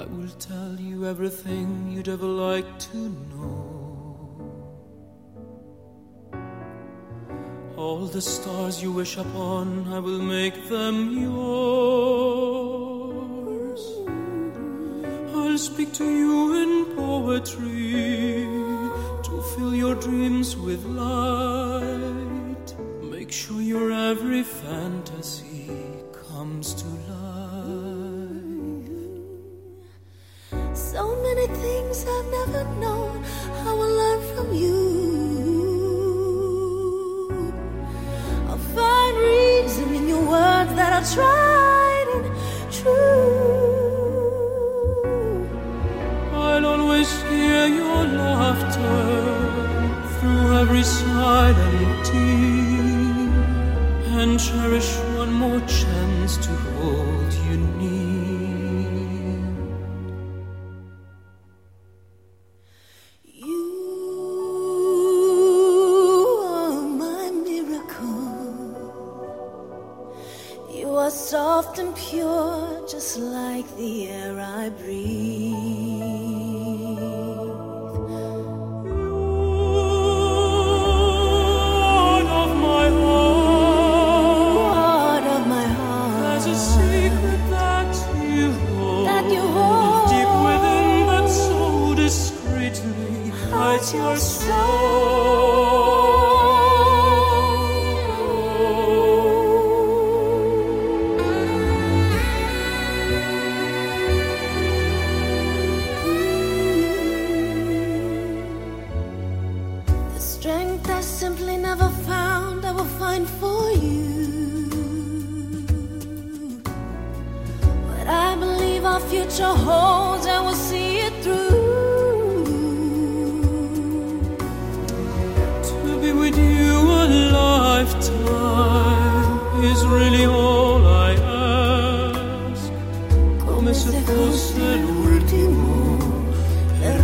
will tell you everything you'd ever like to know. All the stars you wish upon, I will make them yours. I'll speak to you in poetry to fill your dreams with light. Make sure your every fantasy comes to life. So many things I've never known, I will learn from you. I'll find reason in your words that are tried and true. I'll always hear your laughter through every silent tear, and cherish one more chance to hold you near. You are my miracle. You are soft and pure, just like the air I breathe. Your soul. The strength I simply never found, I will find for you. What I believe our future holds, I will see it through. With you a lifetime is really all I ask. Come se fosse l'ultimo per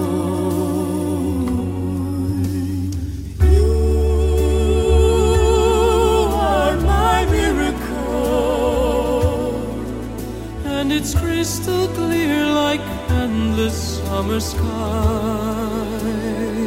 noi. You are my miracle, and it's crystal clear like endless summer sky.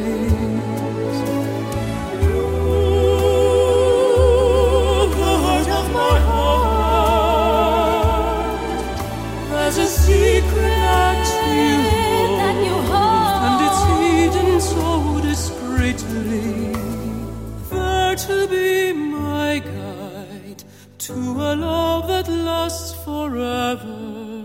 There's a secret that you hold, and it's hidden so discreetly, there to be my guide to a love that lasts forever.